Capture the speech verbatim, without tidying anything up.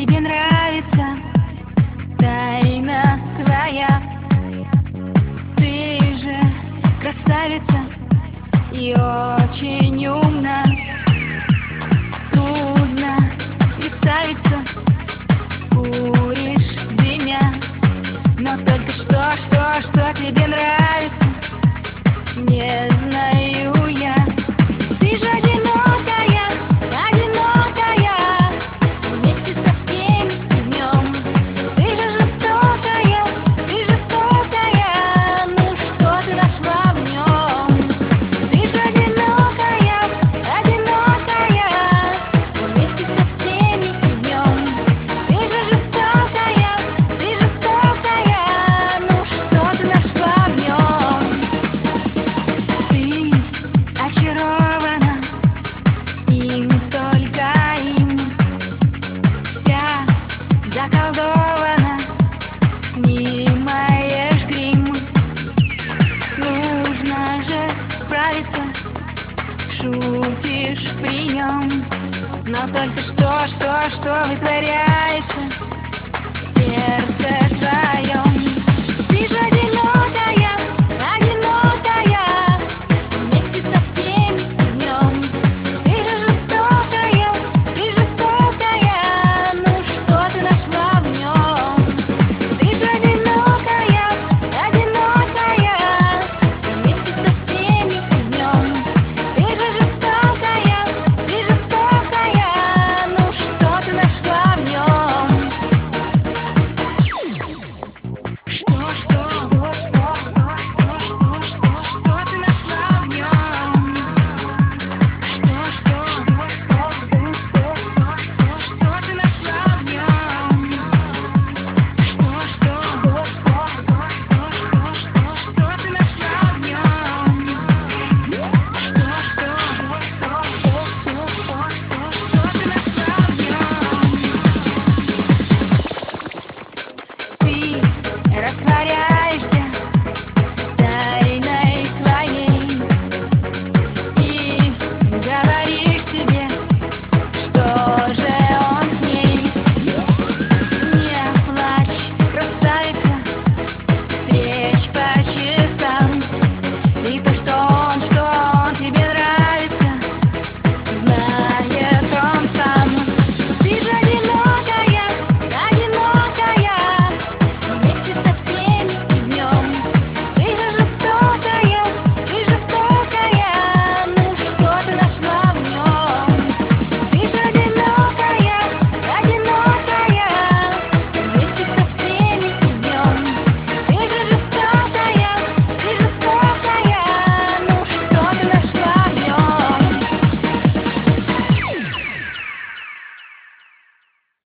тебе нравится тайна твоя. Ты же красавица и очень умна. Трудно представиться, куришь дымя, но только что, что, что тебе нравится, не знаю я. Ты же одинокая, одинокая, вместе со всеми днем. Ты же жестокая, ты жестокая, ну что ты нашла в нем? Ты же одинокая, одинокая, вместе со всеми днем. Ты же жестокая, ты жестокая, ну что ты нашла в нем? Ты очарована им, только им, вся заколдована, снимаешь грим. Нужно же справиться, шутишь при нем, но только что, что, что вытворяешь? Сердце